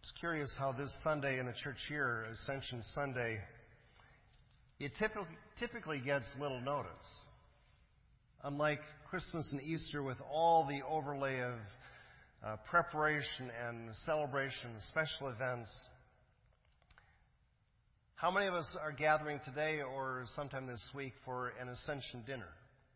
It's curious how this Sunday in the church here, Ascension Sunday, it typically gets little notice. Unlike Christmas and Easter with all the overlay of preparation and celebration, special events, how many of us are gathering today or sometime this week for an Ascension dinner?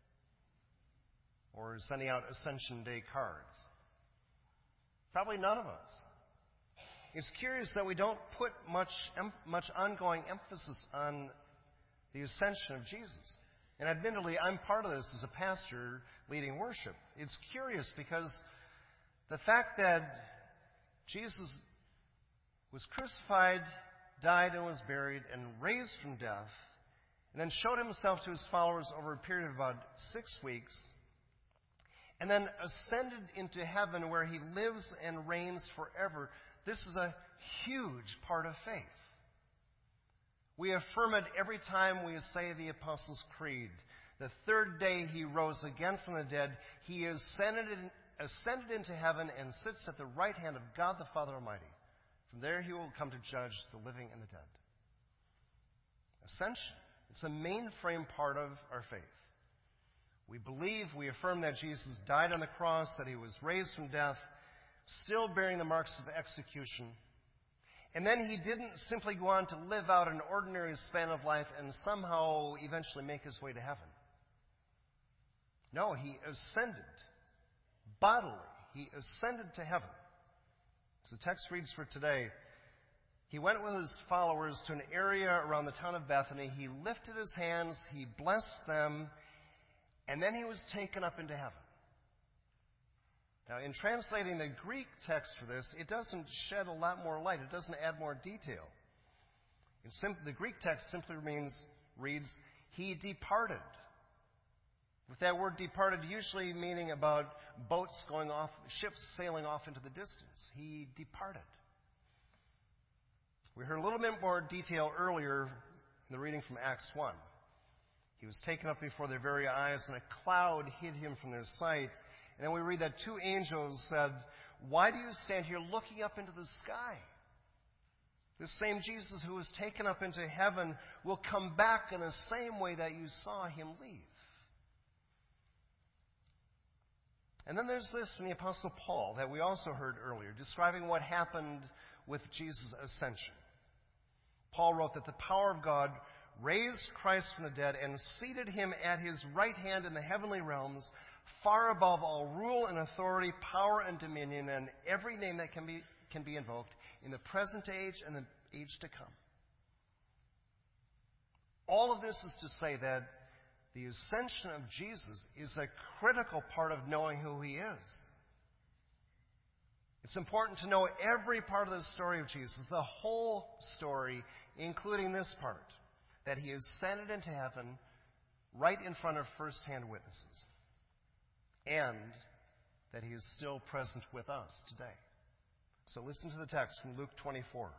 Or sending out Ascension Day cards? Probably none of us. It's curious that we don't put much ongoing emphasis on the ascension of Jesus. And admittedly, I'm part of this as a pastor leading worship. It's curious because the fact that Jesus was crucified, died, and was buried, and raised from death, and then showed himself to his followers over a period of about 6 weeks, and then ascended into heaven where he lives and reigns forever. This is a huge part of faith. We affirm it every time we say the Apostles' Creed. The third day he rose again from the dead. He ascended into heaven and sits at the right hand of God the Father Almighty. From there he will come to judge the living and the dead. Ascension. It's a mainframe part of our faith. We affirm that Jesus died on the cross, that he was raised from death, still bearing the marks of execution. And then he didn't simply go on to live out an ordinary span of life and somehow eventually make his way to heaven. No, he ascended bodily. He ascended to heaven. So the text reads for today, he went with his followers to an area around the town of Bethany. He lifted his hands, he blessed them, and then he was taken up into heaven. Now, in translating the Greek text for this, it doesn't shed a lot more light. It doesn't add more detail. The Greek text simply reads, he departed. With that word departed usually meaning about boats going off, ships sailing off into the distance. He departed. We heard a little bit more detail earlier in the reading from Acts 1. He was taken up before their very eyes, and a cloud hid him from their sight. And then we read that 2 angels said, why do you stand here looking up into the sky? This same Jesus who was taken up into heaven will come back in the same way that you saw him leave. And then there's this from the Apostle Paul that we also heard earlier, describing what happened with Jesus' ascension. Paul wrote that the power of God raised Christ from the dead and seated him at his right hand in the heavenly realms, far above all rule and authority, power and dominion, and every name that can be invoked in the present age and the age to come. All of this is to say that the ascension of Jesus is a critical part of knowing who he is. It's important to know every part of the story of Jesus, the whole story, including this part, that he ascended into heaven right in front of first-hand witnesses, and that he is still present with us today. So listen to the text from Luke 24.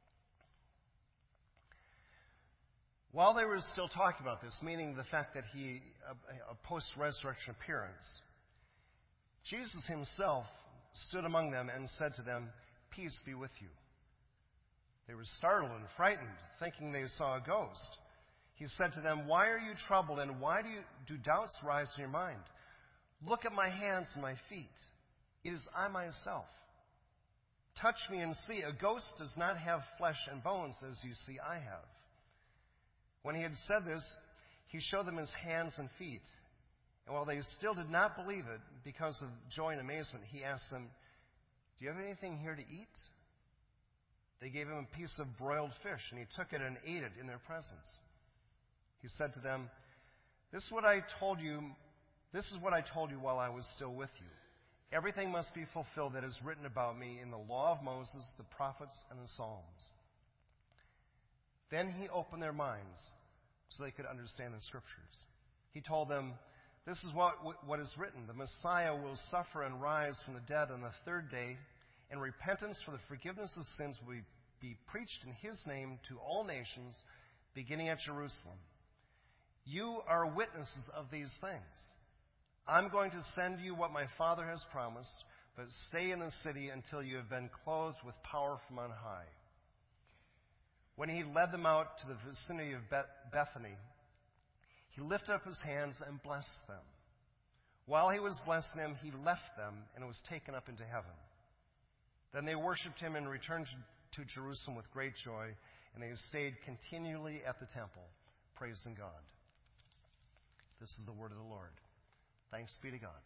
While they were still talking about this, meaning the fact that a post-resurrection appearance, Jesus himself stood among them and said to them, peace be with you. They were startled and frightened, thinking they saw a ghost. He said to them, why are you troubled, and why do doubts rise in your mind? Look at my hands and my feet. It is I myself. Touch me and see. A ghost does not have flesh and bones, as you see I have. When he had said this, he showed them his hands and feet. And while they still did not believe it, because of joy and amazement, he asked them, do you have anything here to eat? They gave him a piece of broiled fish, and he took it and ate it in their presence. He said to them, This is what I told you while I was still with you. Everything must be fulfilled that is written about me in the law of Moses, the prophets, and the Psalms. Then he opened their minds so they could understand the Scriptures. He told them, this is what is written. The Messiah will suffer and rise from the dead on the third day, and repentance for the forgiveness of sins will be preached in his name to all nations, beginning at Jerusalem. You are witnesses of these things. I'm going to send you what my Father has promised, but stay in the city until you have been clothed with power from on high." When he led them out to the vicinity of Bethany, he lifted up his hands and blessed them. While he was blessing them, he left them and was taken up into heaven. Then they worshipped him and returned to Jerusalem with great joy, and they stayed continually at the temple, praising God. This is the word of the Lord. Thanks be to God.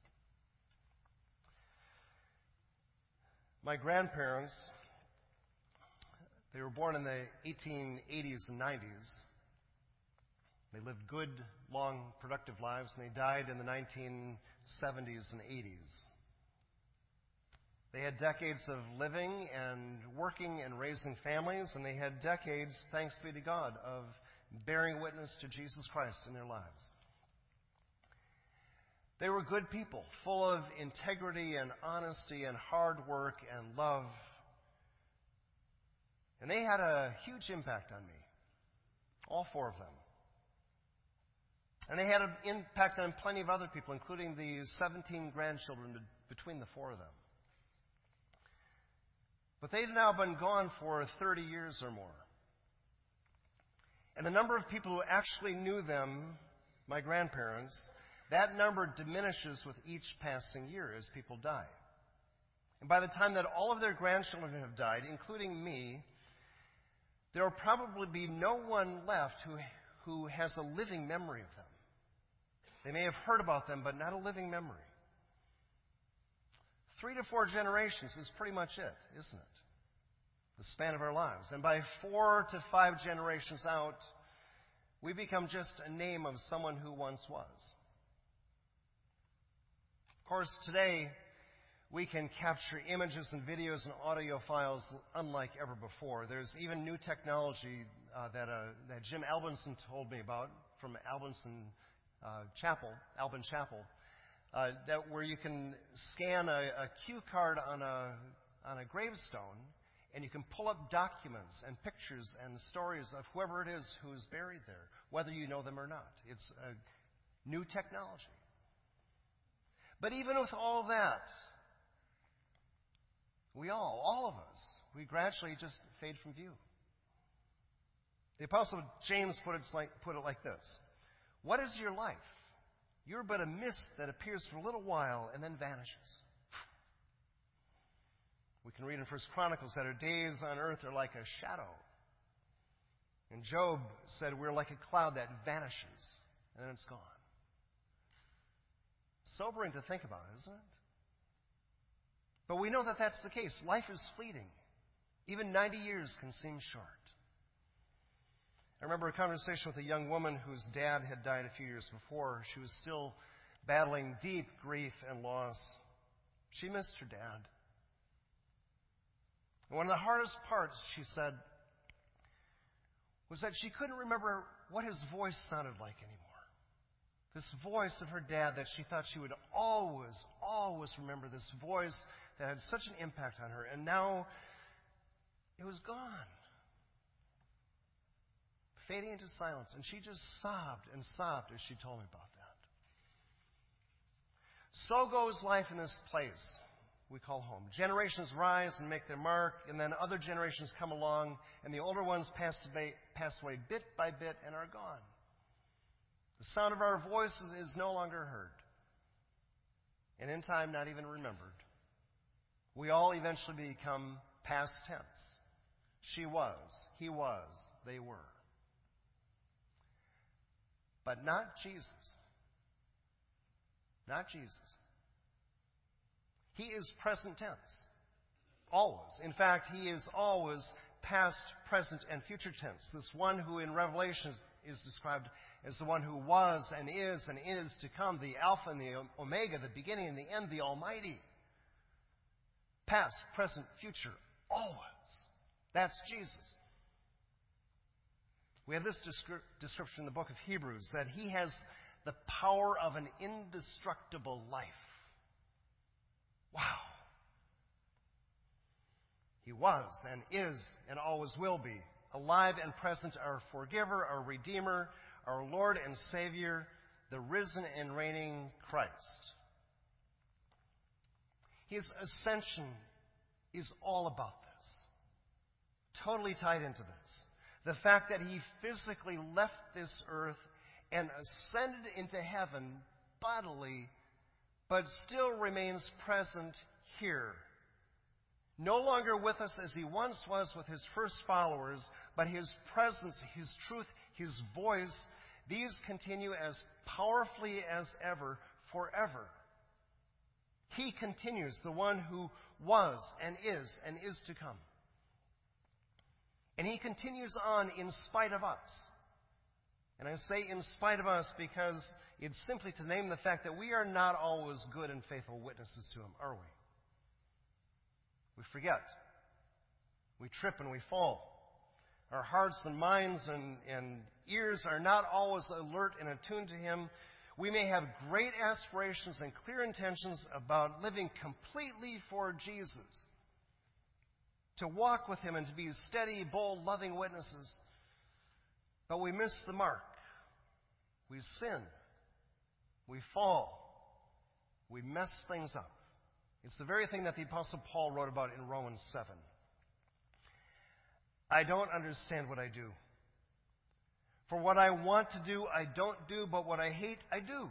My grandparents, they were born in the 1880s and 90s. They lived good, long, productive lives, and they died in the 1970s and 80s. They had decades of living and working and raising families, and they had decades, thanks be to God, of bearing witness to Jesus Christ in their lives. They were good people, full of integrity and honesty and hard work and love. And they had a huge impact on me, all four of them. And they had an impact on plenty of other people, including the 17 grandchildren between the four of them. But they'd now been gone for 30 years or more. And the number of people who actually knew them, my grandparents, that number diminishes with each passing year as people die. And by the time that all of their grandchildren have died, including me, there will probably be no one left who has a living memory of them. They may have heard about them, but not a living memory. 3 to 4 generations is pretty much it, isn't it? The span of our lives. And by 4 to 5 generations out, we become just a name of someone who once was. Of course, today, we can capture images and videos and audio files unlike ever before. There's even new technology that Jim Albinson told me about from Albin Chapel, that where you can scan a cue card on a gravestone, and you can pull up documents and pictures and stories of whoever it is who's buried there, whether you know them or not. It's a new technology. But even with all that, all of us, we gradually just fade from view. The Apostle James put it like this: "What is your life? You're but a mist that appears for a little while and then vanishes." We can read in 1 Chronicles that our days on earth are like a shadow. And Job said we're like a cloud that vanishes and then it's gone. Sobering to think about, isn't it? But we know that that's the case. Life is fleeting. Even 90 years can seem short. I remember a conversation with a young woman whose dad had died a few years before. She was still battling deep grief and loss. She missed her dad. And one of the hardest parts, she said, was that she couldn't remember what his voice sounded like anymore. This voice of her dad that she thought she would always, always remember, this voice that had such an impact on her. And now it was gone, fading into silence. And she just sobbed and sobbed as she told me about that. So goes life in this place we call home. Generations rise and make their mark, and then other generations come along, and the older ones pass away bit by bit and are gone. The sound of our voices is no longer heard, and in time not even remembered. We all eventually become past tense. She was, he was, they were. But not Jesus. Not Jesus. He is present tense. Always. In fact, he is always past, present, and future tense. This one who in Revelation is described as the one who was and is to come, the Alpha and the Omega, the beginning and the end, the Almighty. Past, present, future, always. That's Jesus. We have this description in the book of Hebrews, that he has the power of an indestructible life. Wow. He was and is and always will be, alive and present, our forgiver, our redeemer, our Lord and Savior, the risen and reigning Christ. His ascension is all about this. Totally tied into this. The fact that he physically left this earth and ascended into heaven bodily, but still remains present here. No longer with us as he once was with his first followers, but his presence, his truth, his voice, these continue as powerfully as ever, forever. He continues, the one who was and is to come. And he continues on in spite of us. And I say in spite of us because it's simply to name the fact that we are not always good and faithful witnesses to him, are we? We forget. We trip and we fall. Our hearts and minds and ears are not always alert and attuned to him. We may have great aspirations and clear intentions about living completely for Jesus, to walk with him and to be steady, bold, loving witnesses. But we miss the mark. We sin. We fall. We mess things up. It's the very thing that the Apostle Paul wrote about in Romans 7. I don't understand what I do. For what I want to do, I don't do, but what I hate, I do.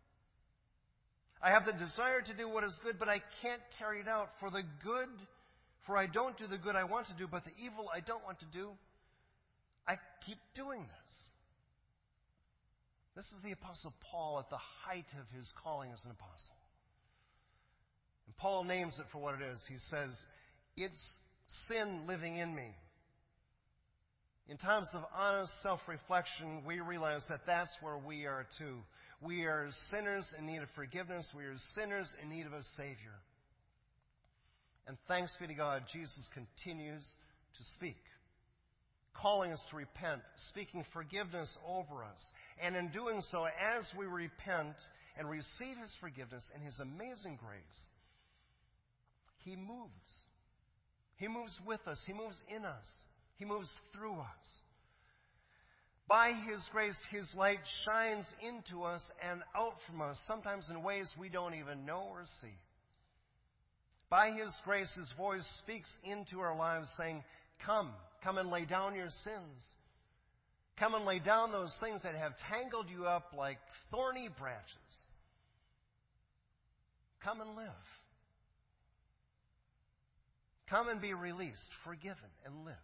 I have the desire to do what is good, but I can't carry it out. For I don't do the good I want to do, but the evil I don't want to do, I keep doing this. This is the Apostle Paul at the height of his calling as an apostle. And Paul names it for what it is. He says, it's sin living in me. In times of honest self-reflection, we realize that that's where we are too. We are sinners in need of forgiveness. We are sinners in need of a Savior. And thanks be to God, Jesus continues to speak, calling us to repent, speaking forgiveness over us. And in doing so, as we repent and receive his forgiveness and his amazing grace, he moves. He moves with us. He moves in us. He moves through us. By his grace, his light shines into us and out from us, sometimes in ways we don't even know or see. By his grace, his voice speaks into our lives saying, come and lay down your sins. Come and lay down those things that have tangled you up like thorny branches. Come and live. Come and be released, forgiven, and live.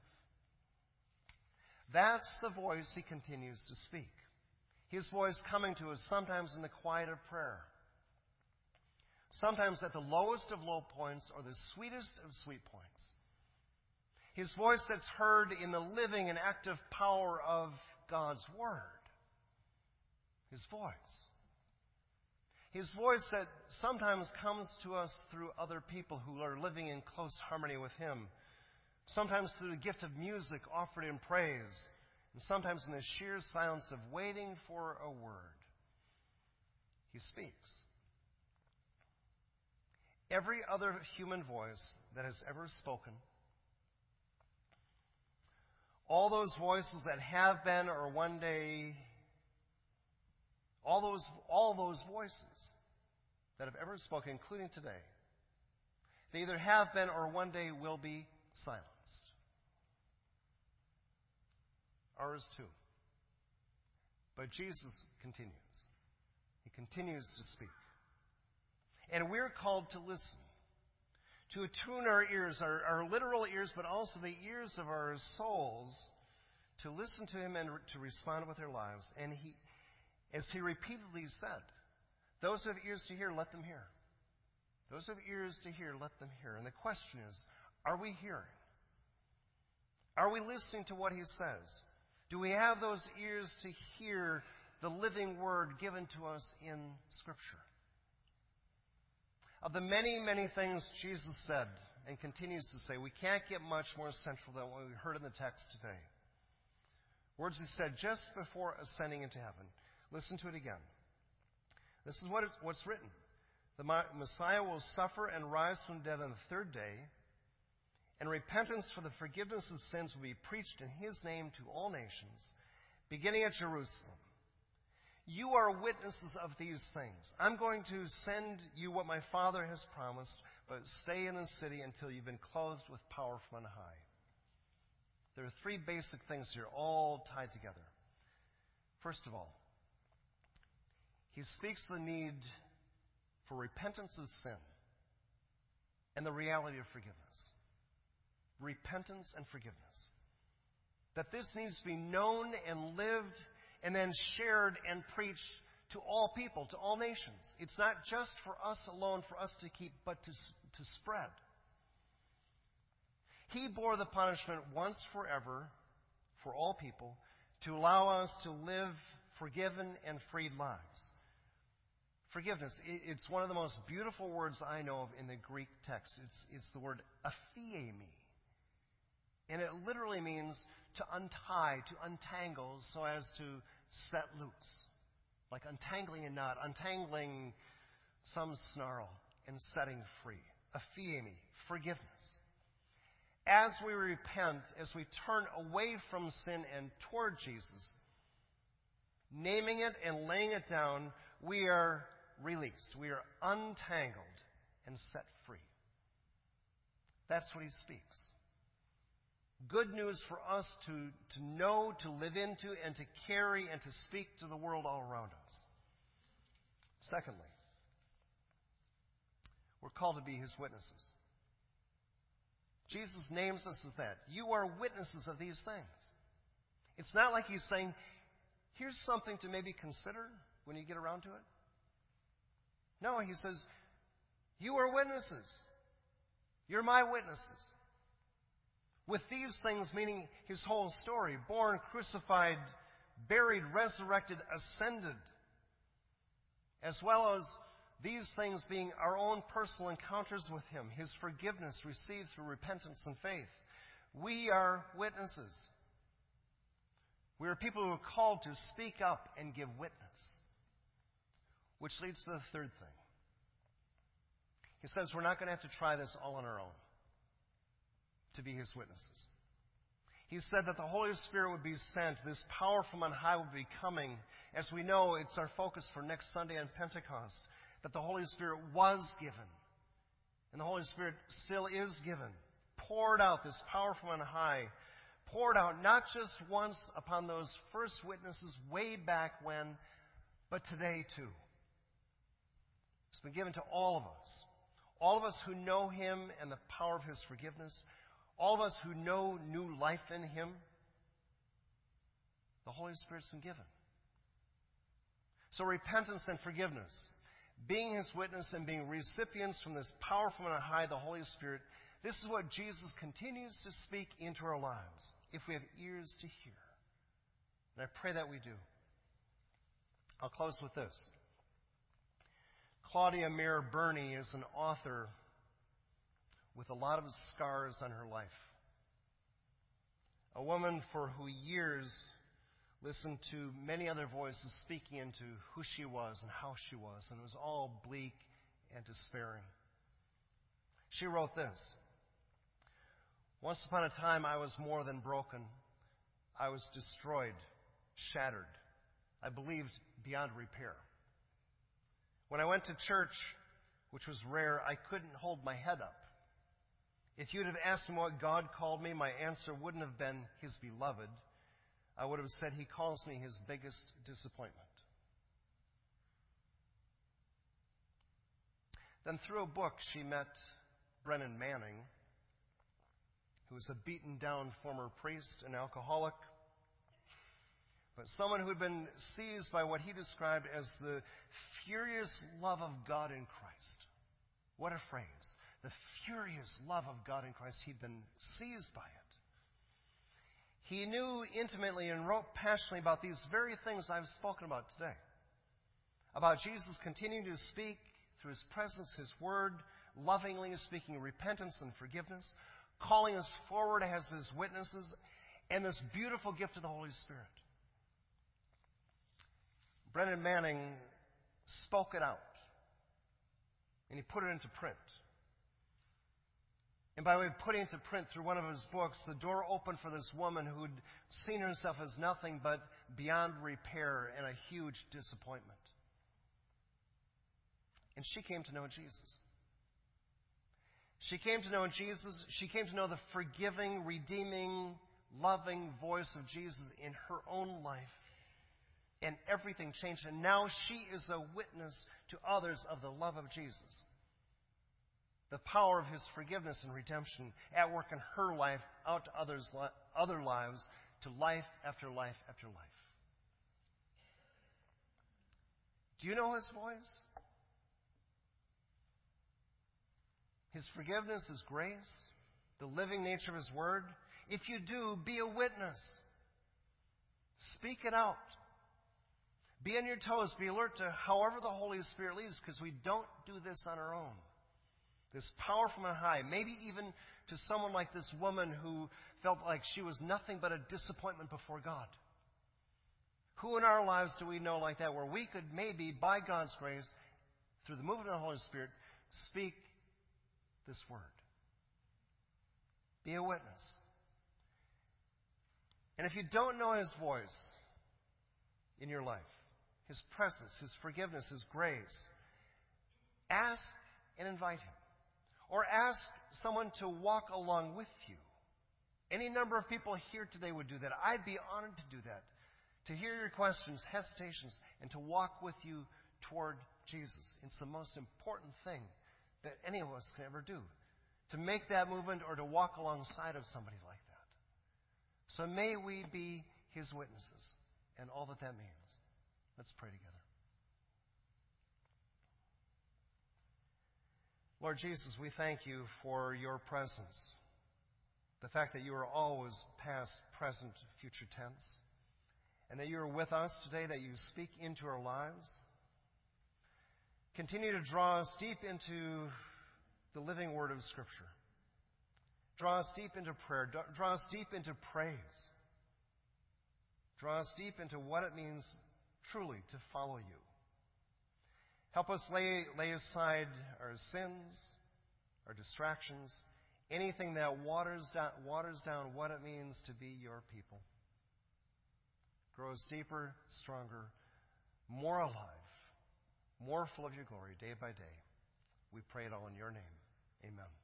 That's the voice he continues to speak. His voice coming to us sometimes in the quiet of prayer. Sometimes at the lowest of low points or the sweetest of sweet points. His voice that's heard in the living and active power of God's Word. His voice. His voice that sometimes comes to us through other people who are living in close harmony with him. Sometimes through the gift of music offered in praise. And sometimes in the sheer silence of waiting for a word. He speaks. Every other human voice that has ever spoken, all those voices that have been or one day, all those voices that have ever spoken, including today, they either have been or one day will be silenced. Ours too. But Jesus continues. He continues to speak. And we're called to listen, to attune our ears, our literal ears, but also the ears of our souls, to listen to him and to respond with their lives. And as he repeatedly said, those who have ears to hear, let them hear. Those who have ears to hear, let them hear. And the question is, are we hearing? Are we listening to what he says? Do we have those ears to hear the living word given to us in Scripture? Of the many, many things Jesus said and continues to say, we can't get much more central than what we heard in the text today. Words he said just before ascending into heaven. Listen to it again. This is what's written. The Messiah will suffer and rise from the dead on the third day, and repentance for the forgiveness of sins will be preached in his name to all nations, beginning at Jerusalem. You are witnesses of these things. I'm going to send you what my Father has promised, but stay in the city until you've been clothed with power from on high. There are three basic things here, all tied together. First of all, he speaks the need for repentance of sin and the reality of forgiveness. Repentance and forgiveness. That this needs to be known and lived and then shared and preached to all people, to all nations. It's not just for us alone, for us to keep, but to spread. He bore the punishment once forever for all people to allow us to live forgiven and freed lives. Forgiveness, it's one of the most beautiful words I know of in the Greek text. It's the word aphiemi. And it literally means to untie, to untangle, so as to set loose. Like untangling a knot, untangling some snarl, and setting free. Aphiemi, forgiveness. As we repent, as we turn away from sin and toward Jesus, naming it and laying it down, we are released. We are untangled and set free. That's what he speaks. Good news for us to know, to live into, and to carry and to speak to the world all around us. Secondly, we're called to be his witnesses. Jesus names us as that. You are witnesses of these things. It's not like he's saying, here's something to maybe consider when you get around to it. No, he says, you are witnesses. You're my witnesses. With these things, meaning his whole story, born, crucified, buried, resurrected, ascended, as well as these things being our own personal encounters with him, his forgiveness received through repentance and faith. We are witnesses. We are people who are called to speak up and give witness. Which leads to the third thing. He says we're not going to have to try this all on our own to be his witnesses. He said that the Holy Spirit would be sent, this power from on high would be coming. As we know, it's our focus for next Sunday on Pentecost, that the Holy Spirit was given, and the Holy Spirit still is given, poured out, this power from on high, poured out not just once upon those first witnesses way back when, but today too. It's been given to all of us who know him and the power of his forgiveness, all of us who know new life in him. The Holy Spirit's been given. So repentance and forgiveness, being his witness and being recipients from this power from on high, the Holy Spirit, this is what Jesus continues to speak into our lives, if we have ears to hear. And I pray that we do. I'll close with this. Claudia Mayer Burney is an author with a lot of scars on her life. A woman for who years listened to many other voices speaking into who she was and how she was, and it was all bleak and despairing. She wrote this: "Once upon a time I was more than broken. I was destroyed, shattered. I believed beyond repair. When I went to church, which was rare, I couldn't hold my head up. If you'd have asked me what God called me, my answer wouldn't have been his beloved. I would have said he calls me his biggest disappointment." Then through a book, she met Brennan Manning, who was a beaten-down former priest, an alcoholic, but someone who had been seized by what he described as the furious love of God in Christ. What a phrase. The furious love of God in Christ. He'd been seized by it. He knew intimately and wrote passionately about these very things I've spoken about today. About Jesus continuing to speak through his presence, his word, lovingly speaking repentance and forgiveness, calling us forward as his witnesses, and this beautiful gift of the Holy Spirit. Brennan Manning spoke it out, and he put it into print. And by way of putting it into print through one of his books, the door opened for this woman who'd seen herself as nothing but beyond repair and a huge disappointment. And she came to know Jesus. She came to know Jesus. She came to know the forgiving, redeeming, loving voice of Jesus in her own life. And everything changed. And now she is a witness to others of the love of Jesus. The power of His forgiveness and redemption at work in her life, out to other lives, to life after life after life. Do you know His voice? His forgiveness, His grace, the living nature of His Word. If you do, be a witness. Speak it out. Be on your toes. Be alert to however the Holy Spirit leads, because we don't do this on our own. This power from on high, maybe even to someone like this woman who felt like she was nothing but a disappointment before God. Who in our lives do we know like that, where we could maybe, by God's grace, through the movement of the Holy Spirit, speak this word? Be a witness. And if you don't know His voice in your life, His presence, His forgiveness, His grace, ask and invite Him. Or ask someone to walk along with you. Any number of people here today would do that. I'd be honored to do that. To hear your questions, hesitations, and to walk with you toward Jesus. It's the most important thing that any of us can ever do. To make that movement or to walk alongside of somebody like that. So may we be His witnesses and all that that means. Let's pray together. Lord Jesus, we thank You for Your presence. The fact that You are always past, present, future tense. And that You are with us today, that You speak into our lives. Continue to draw us deep into the living word of Scripture. Draw us deep into prayer. Draw us deep into praise. Draw us deep into what it means truly to follow You. Help us lay aside our sins, our distractions, anything that waters down what it means to be Your people. Grow us deeper, stronger, more alive, more full of Your glory day by day. We pray it all in Your name. Amen.